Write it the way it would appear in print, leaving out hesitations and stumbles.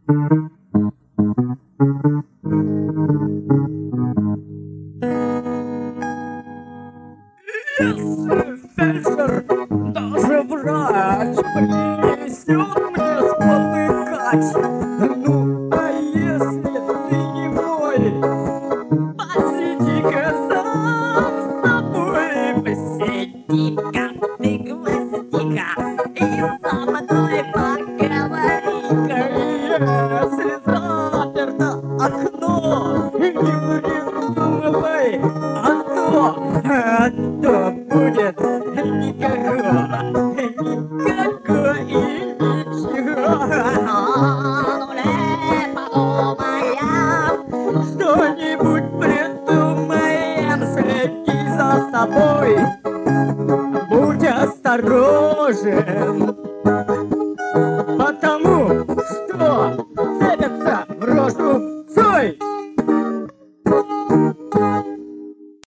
Фельдшер, даже врач принесет мне спотыкать. Ну, а если ты не мой, посиди-ка сам с собой, посиди-ка ты, гвоздика, и со мной поговори-ка. Если заперто окно, не придумывай, а то будет никакой и ничего. Ну, не подумаем, что-нибудь придумаем, следи за собой, будь осторожен, потому что цепятся в рожу цой.